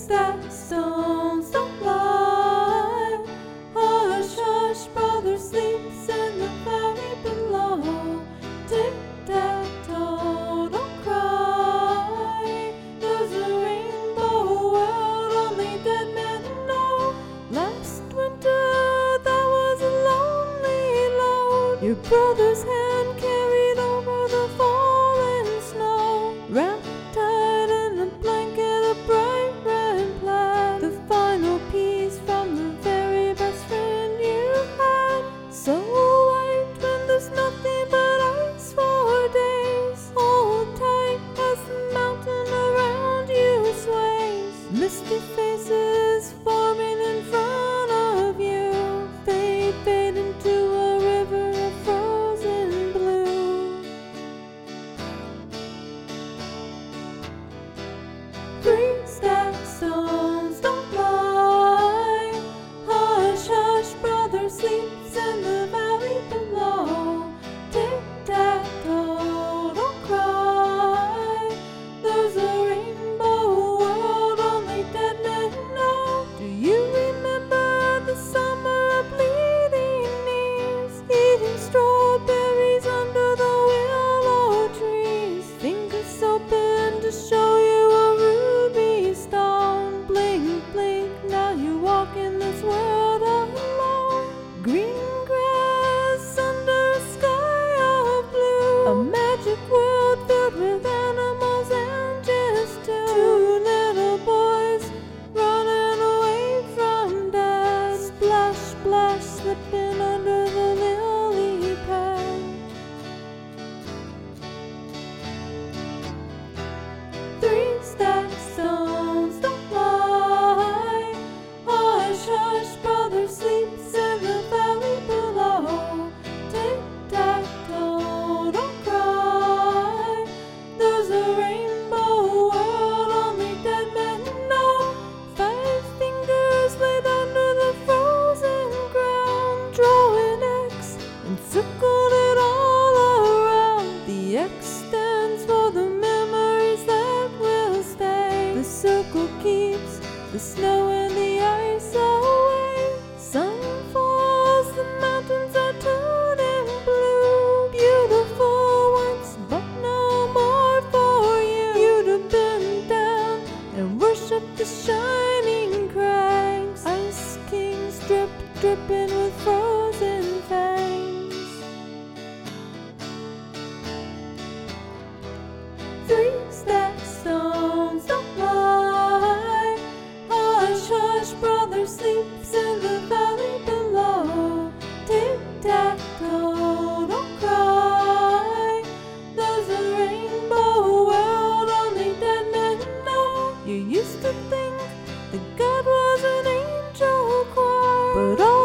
that stones don't lie. Hush, hush, brother sleeps in the valley below. Tic-tac-toe, don't cry. There's a rainbow world only dead men know. Last winter that was a lonely load. Your brother's hand carried over the fallen snow. Wrapped tight in a blanket of bright red plaid. The final piece from the very best friend you had. So white when there's nothing but ice for days. Hold tight as the mountain around you sways. Misty faces forming in front of you. Fade, fade into a river of frozen blue. 3 stacked stones don't lie. Hush, hush, brother sleeps in the valley below. Tic-tac-toe, don't cry. There's a rainbow world only dead men know. Do you remember the summer of bleeding knees? Eating strawberries under the willow trees. Fingers open to show you a ruby stone. Blink, blink, now you walk in this world alone. Green grass under a sky of blue. A magic world filled with animals and just two little boys running away from dad. Splash, splash, slipping under the lily pad. 3 stacked stones don't lie. Hush, hush, brother sleeps in the valley below. Tic-tac-toe, don't cry. There's a rainbow world only dead men know. 5 fingers laid under the frozen ground. Draw an X and circled it all around. The X stands for the memories that will stay. The circle keeps the snow and the ice away. Sun falls, the mountains are turning blue. Beautiful once, but no more for you. You'd have been down and worshipped the shining crags. Ice kings drip, dripping with frozen fangs. 3 stacked stones don't lie. Hush, hush, brother sleeps in the valley below. Tic-tac-toe, don't cry. There's a rainbow world only dead men know. You used to think that God was an angel choir, but all